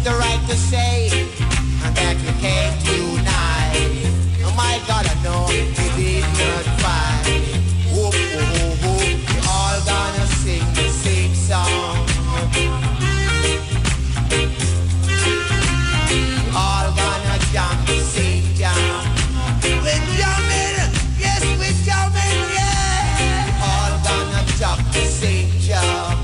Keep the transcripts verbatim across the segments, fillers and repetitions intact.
the right to say that you came tonight. Oh my God, I know you did not fight. Whoop, whoop, whoop, whoop. We all gonna sing the same song. All gonna jam the same jam. We're jamming, yes, we're jamming, yeah. All gonna jump the same jam.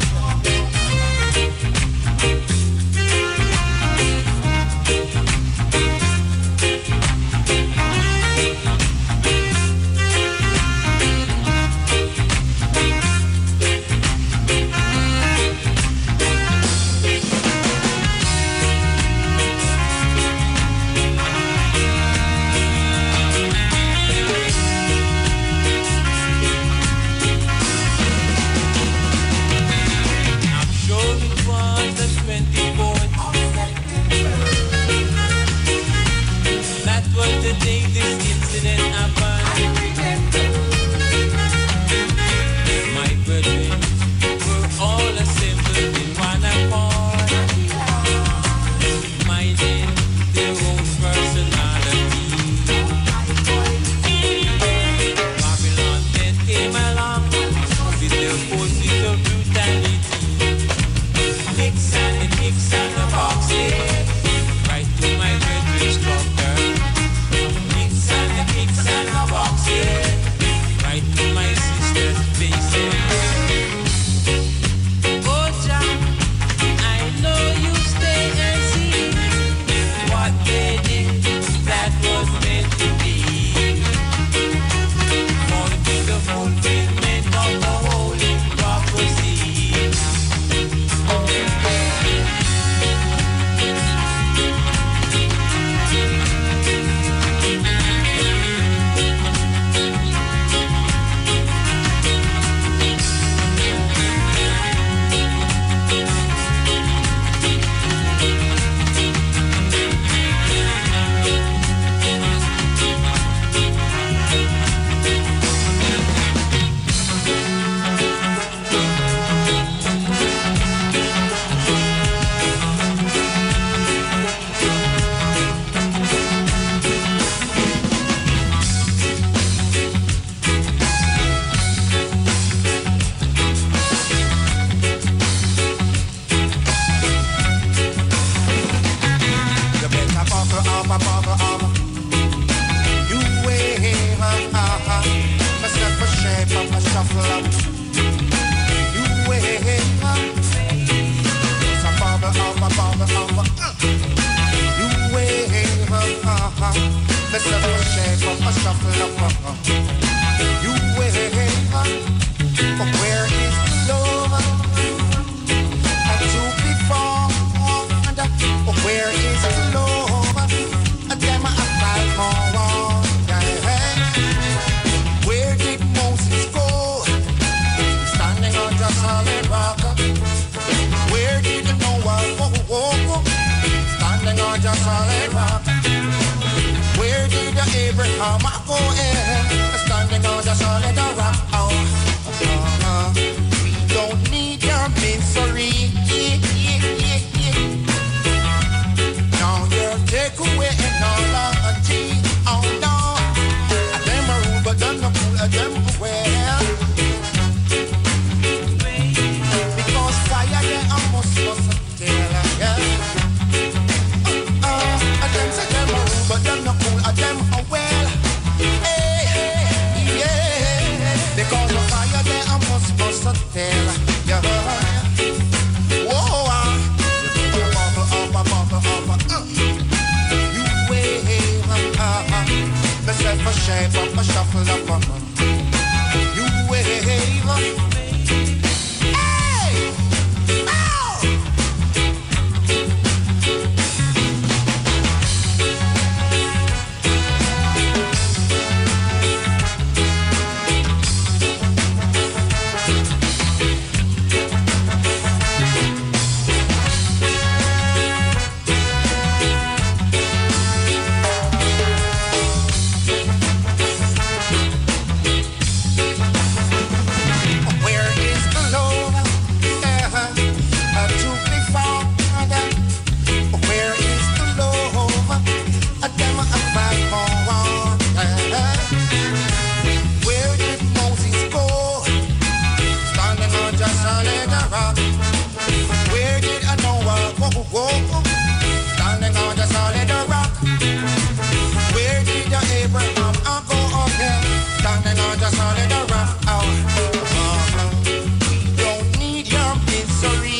solid rock. Where did I know what? Whoa, whoa, whoa. Standing on the solid rock. Where did the Abraham go again? Standing on the solid rock. Oh, uh-huh. Don't need your misery.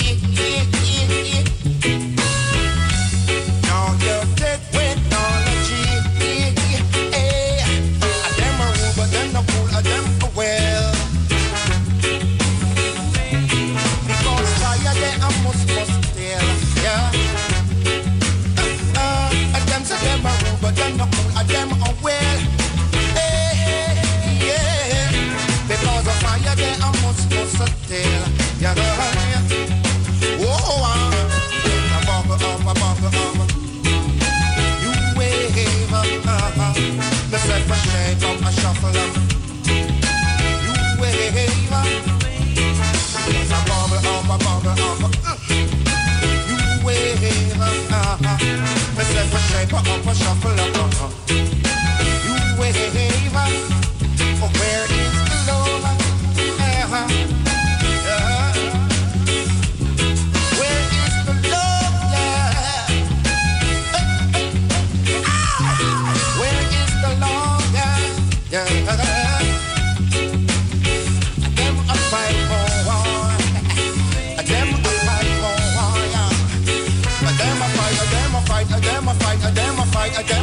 Now you're dead with knowledge. Hey, I them a rude, but them no fool, I them a well. Because fire they a must must tell, yeah. Uh, uh, and them say them a rude, but them no fool, I them a well. Hey, hey, yeah. Because of fire they a must must tell, yeah. Whoa, uh, a bubble up, a bubble up. You wave up, uh-huh. Me set my shape up, a shuffle up. You wave up. A bubble up, a bubble up. Uh. You wave up, uh-huh. Me set my shape up, a shuffle up, uh-huh. You wave up. Oh, where is the love? Uh-huh. Uh-huh. Where is the love? Yeah. Where is the love? Yeah. Yeah. Them a fight for war. Them a fight for war. Yeah. Them a fight. Them a fight. Them a fight. Them a fight.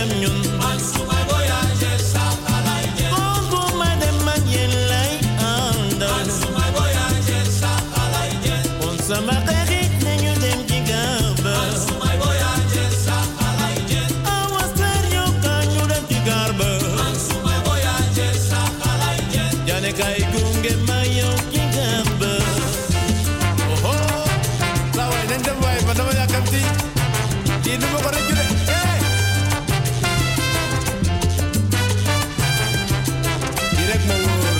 ñun man sumay voyage saxalay jël kon bu ma dem man yéen lay àndal man sumay voyage saxalay jël kon sama xarit nañu dem ci gaar ba man sumay voyage saxalay jël awa stereo ka ñu dem ci gaar ba man sumay voyage saxalay jël jane kay gunge ma yow ci gaar ba oho la way nañ dem way ba dama yàkkamti di nu ma ko rëccu de di rek ma wóor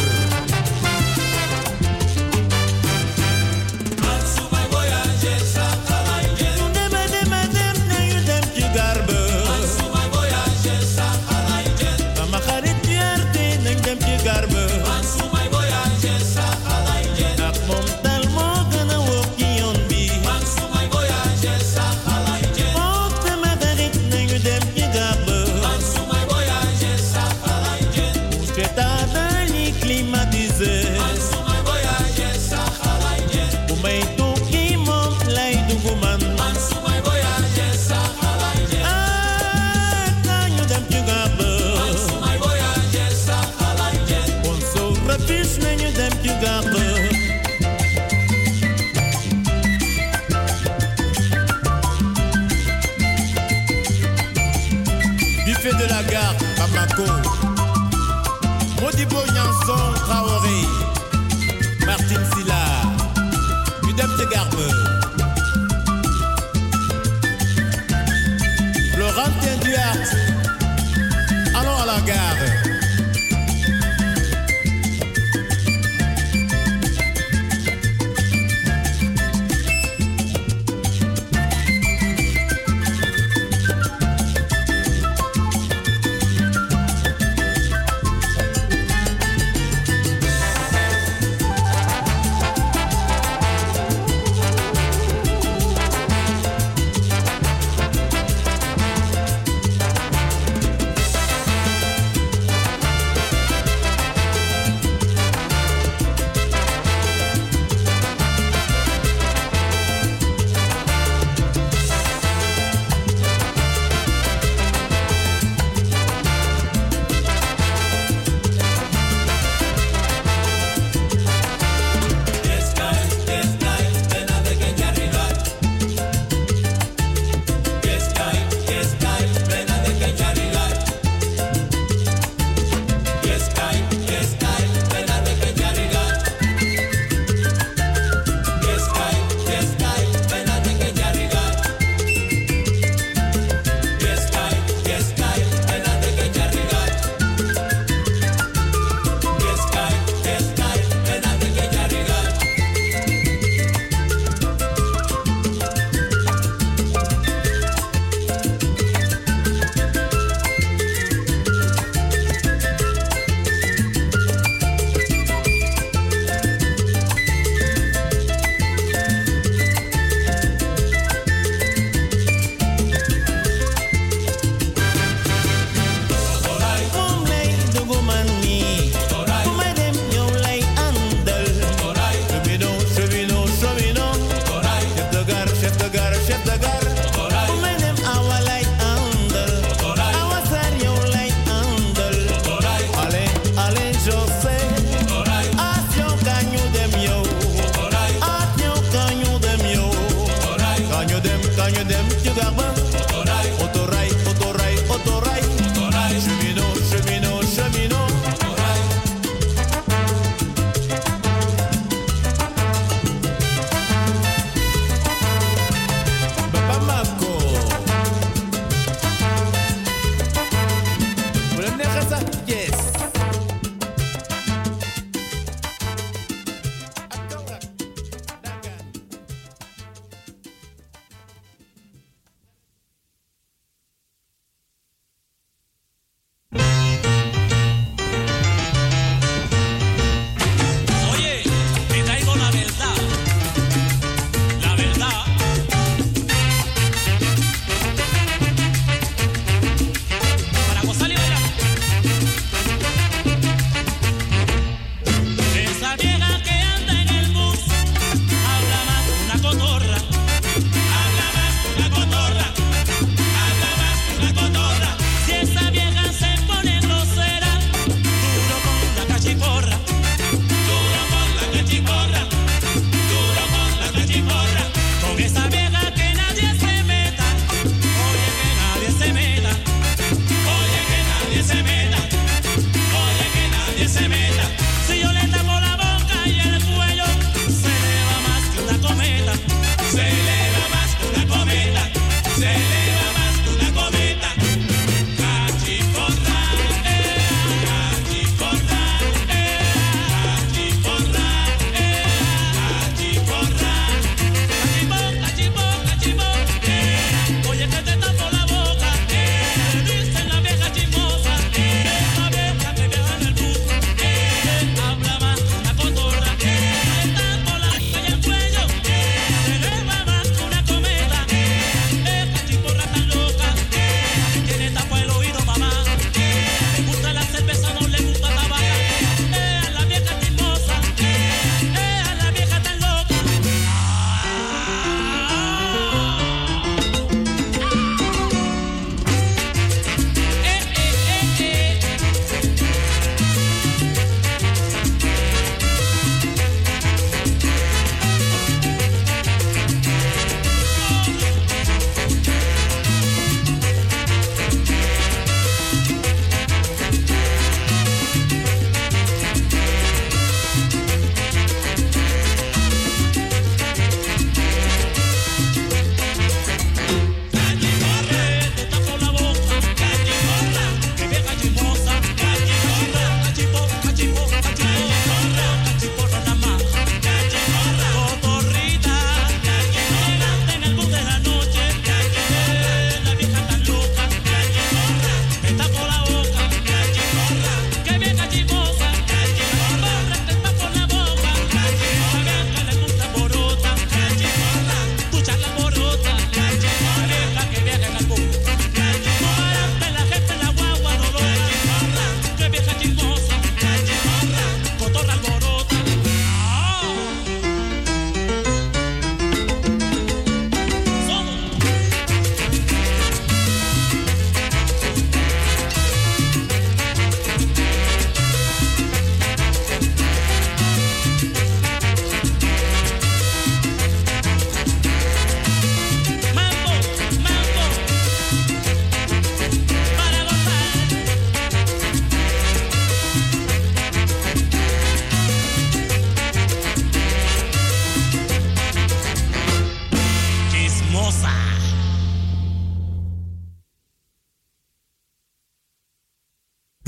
man sumay voyage saxalay jël ñu dema dema dem nañu dem ci gaar ba man sumay voyage saxalay jël sama xarit yarte nañ dem ci gaar ba man sumay voyage saxalay jël ak moom dal moo gën a wóor ci yoon bi man sumay voyage saxalay jël moom sama xarit nañu dem ci gaar ba man sumay voyage saxalay jël seetaanali climatisé man sumay voyage saxalay jël bu may tukki moom lay dugg man man sumay voyage saxalay jël ah nañu dem ci gaar ba man sumay voyage saxalay jël kon soo rafis nañu dem ci gaar ba buffet de la gare Bamako Modibo Nyanson Traoré Martine Silla ñu dem ci gaar ba Florentin Duarte allons à la gare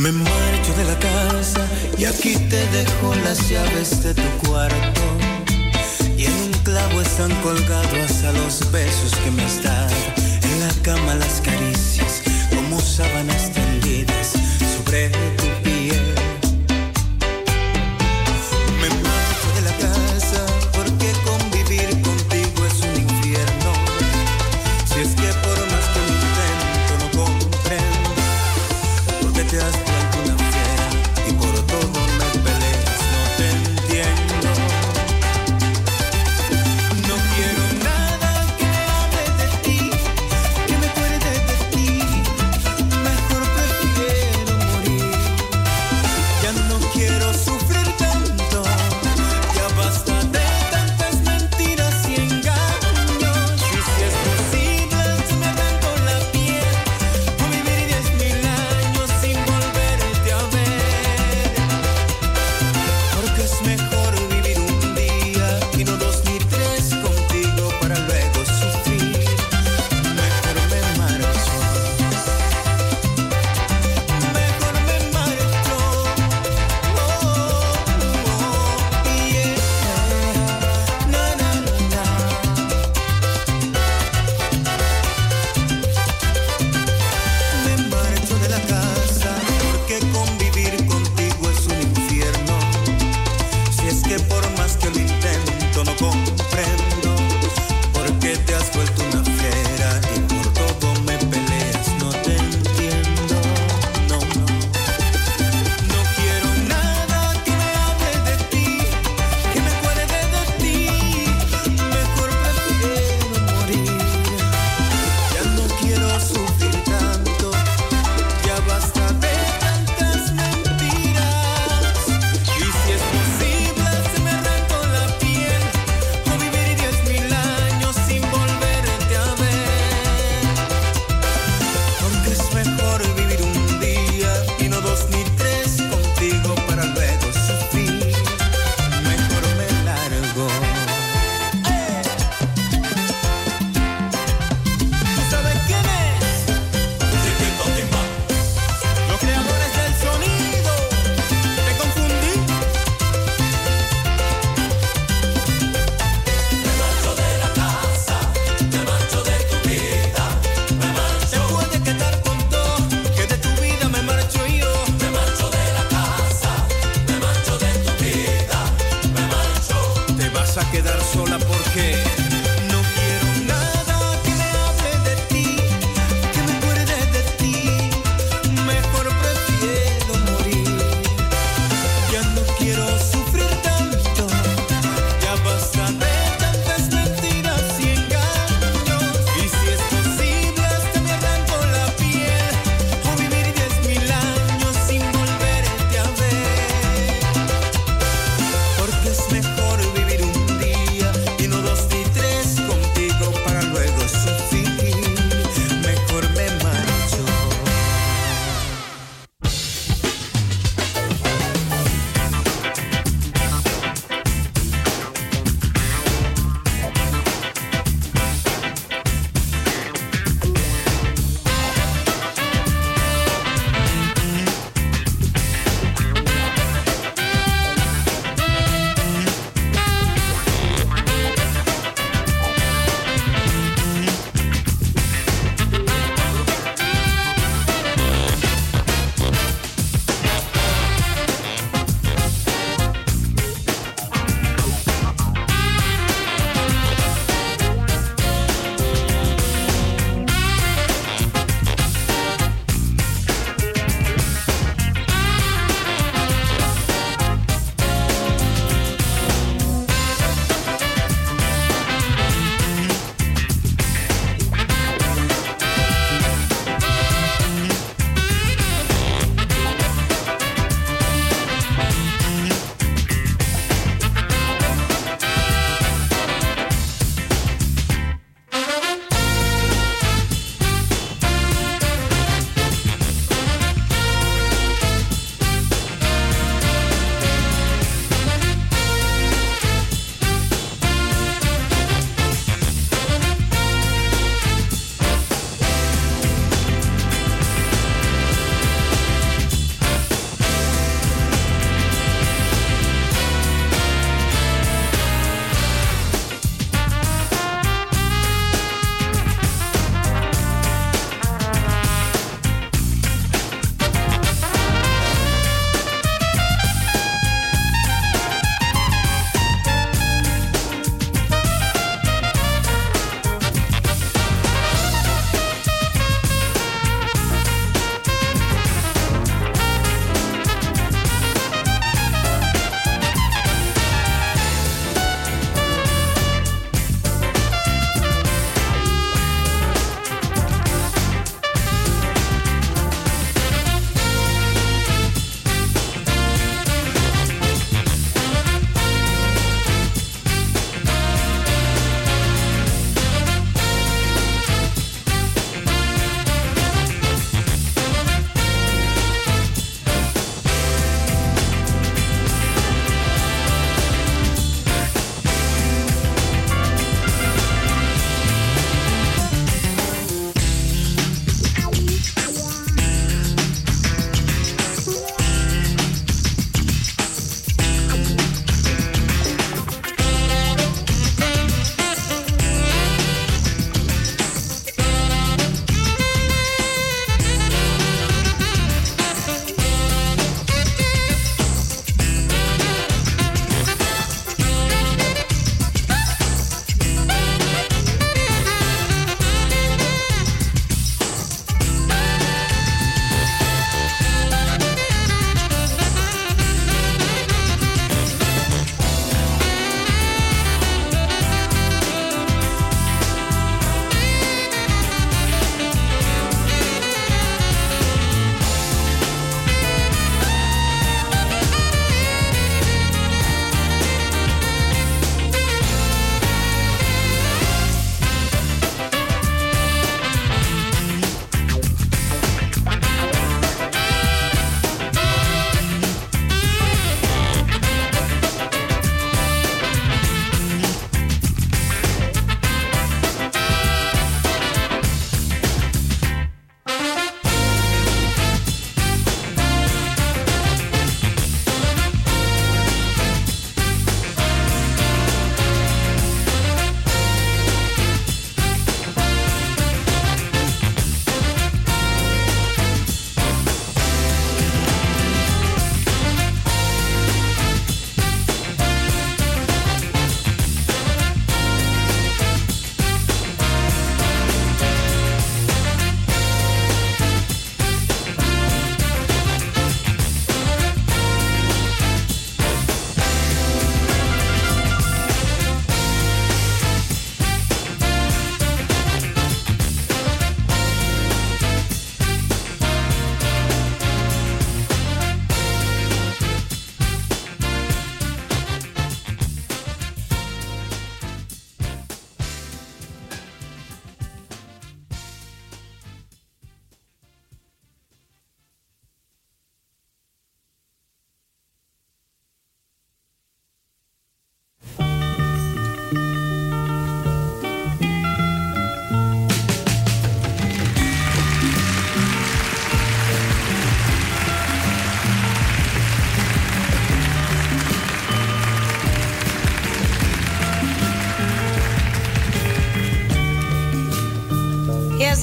Me marcho de la casa y aquí te dejo las llaves de tu cuarto. Y en un clavo están colgados hasta los besos que me has dado. En la cama las caricias como sábanas tendidas sobre tu piel. Me marcho de la casa porque convivir contigo es un infierno. Si es que por más que lo intento no comprendo porque te has vuelto una fiera y por todo me peleas, no te entiendo. No quiero nada que me hable de ti, que me acuerde de ti.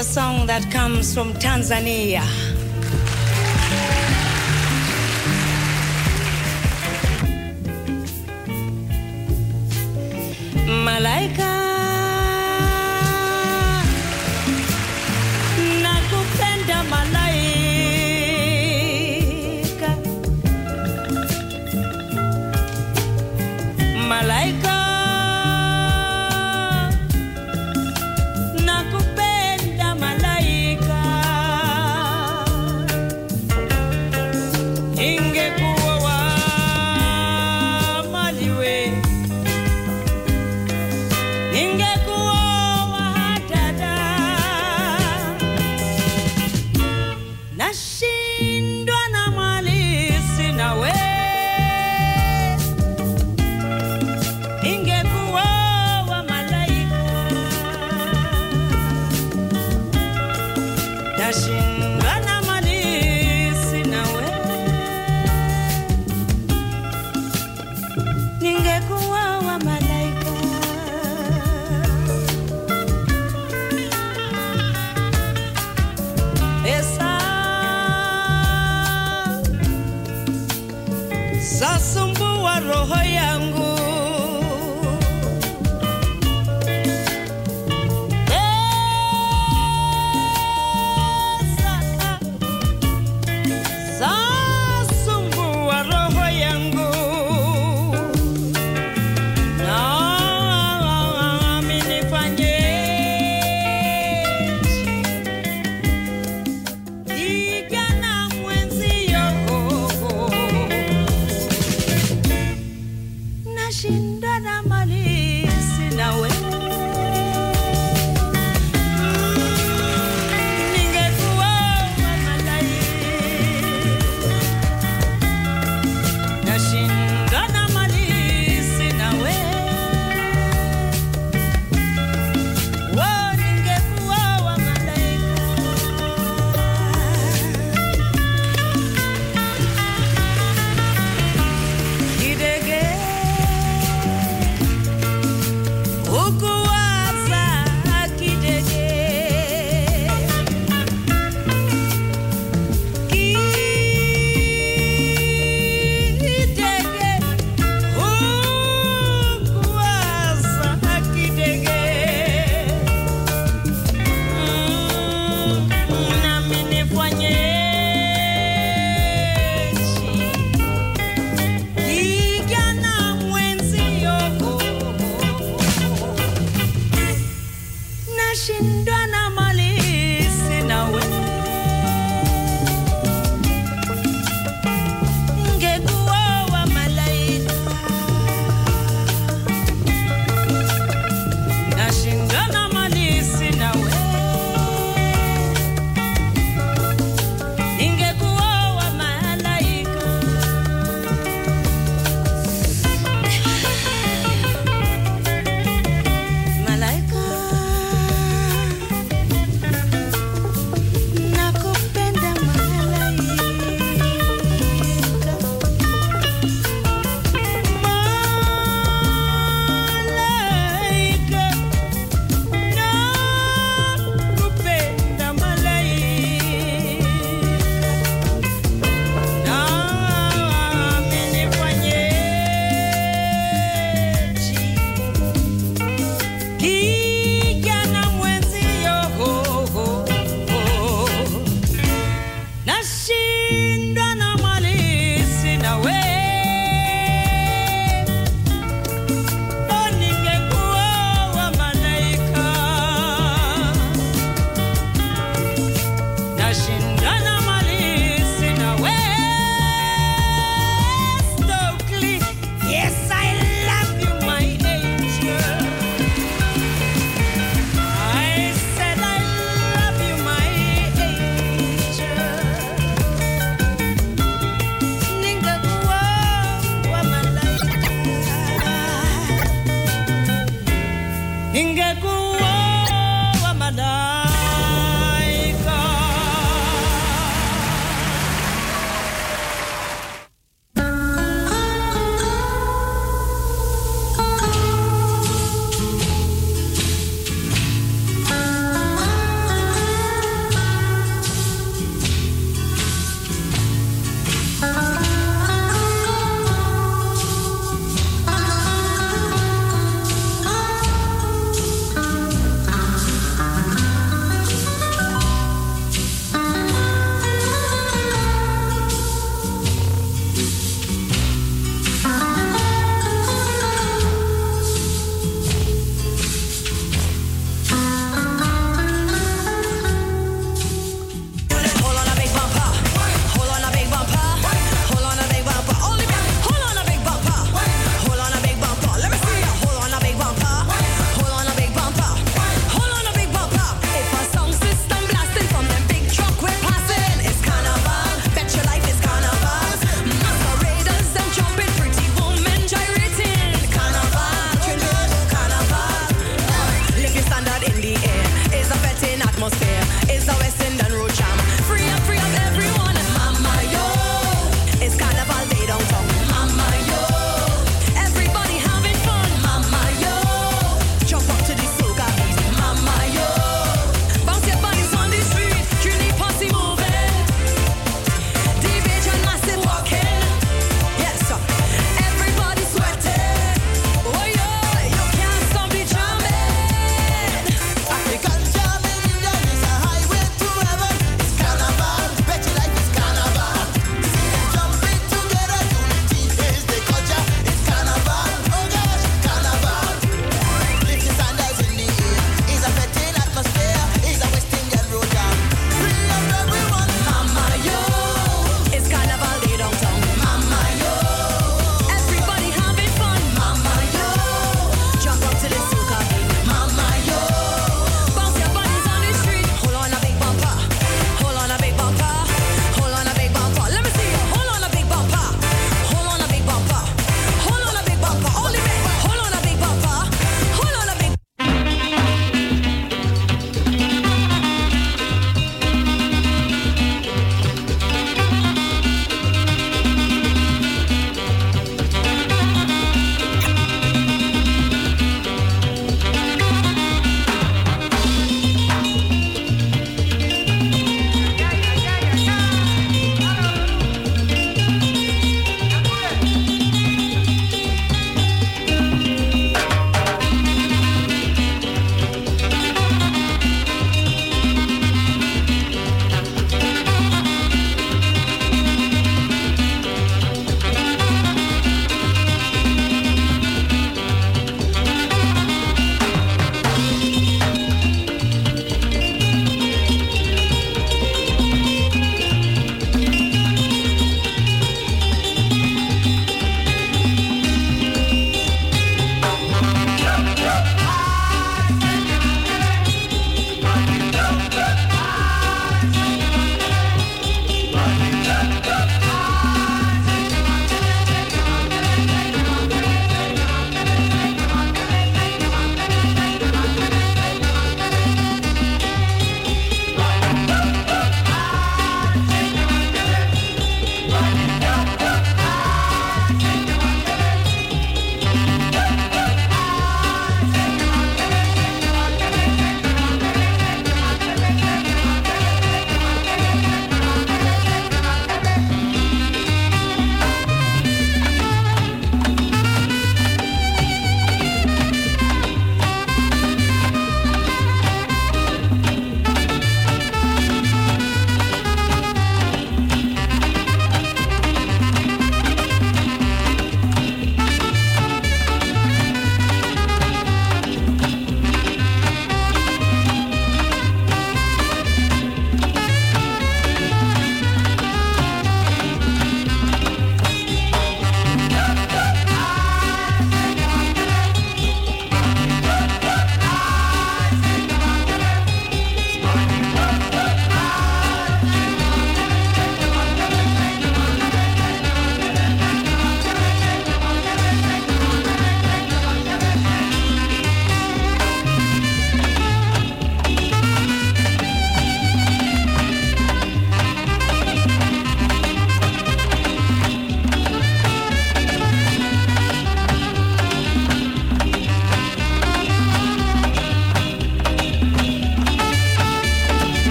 a song that comes from Tanzania. Malaika, nakupenda malaika. Malaika, nakupenda malaika. Ingekuwa wa maliwe, ingekuwa wa dada. Nashindwa na mali sina we. Ingekuwa wa malaika. Nashindwa na mali sina we. Ningekuwa wa malaika. Esa sasumbua roho yangu. Esa sasumbua roho yangu. Nami nifanyeje? Kijana mwenzio,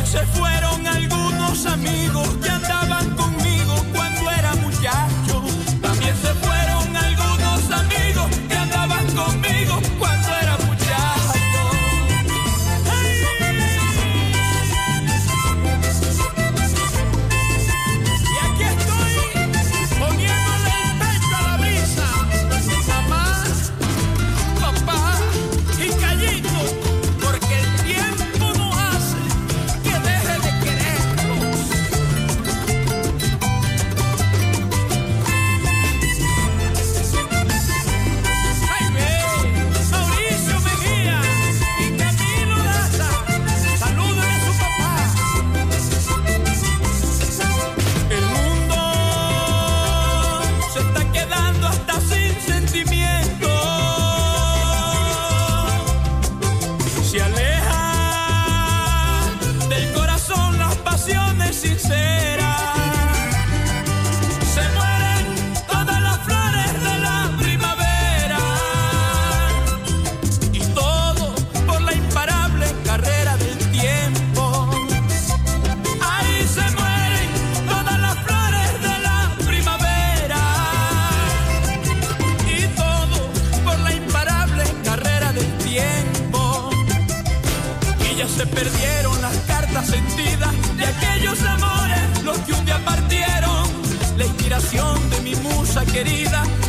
se fueron algunos amigos que andaban conmigo cuando era muchacho. También se fueron algunos amigos que andaban conmigo cuando era muchacho. ¡Hey! Y aquí estoy poniéndole el pecho a la brisa. Mamá, papá y Callito, porque el tiempo no hace que deje de quererlos. Ay, ve, Mauricio Mejía y Camilo Daza, saluden a su papá. El mundo se está quedando hasta sin sentimiento. Se aleja del corazón las pasiones sinceras. Se mueren todas las flores de la primavera. Y todo por la imparable carrera del tiempo. Ahí se mueren todas las flores de la primavera. Y todo por la imparable carrera del tiempo. Y ya se perdieron las cartas sentidas de aquellos amores, los que un día partieron. La inspiración de mi musa querida